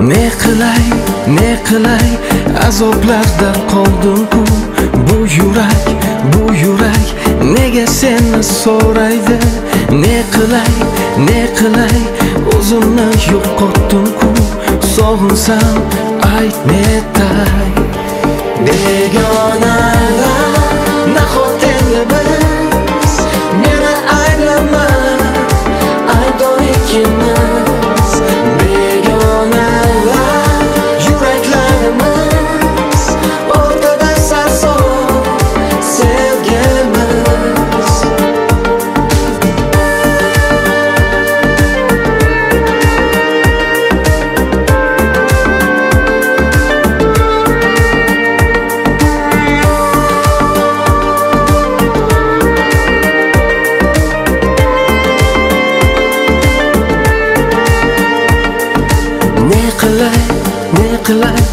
ne qilay azoblarda qoldim-ku. Bu yurak nega seni so'raydi? Ne qilay o'zimni yo'qotdim-ku. Sog'insam ayt netay. Begonalar nahot endi biz meni aylama, aybdor ikimiz. Begonalar yuraklarimiz o'rtada sarson sevgimiz. Ne qilay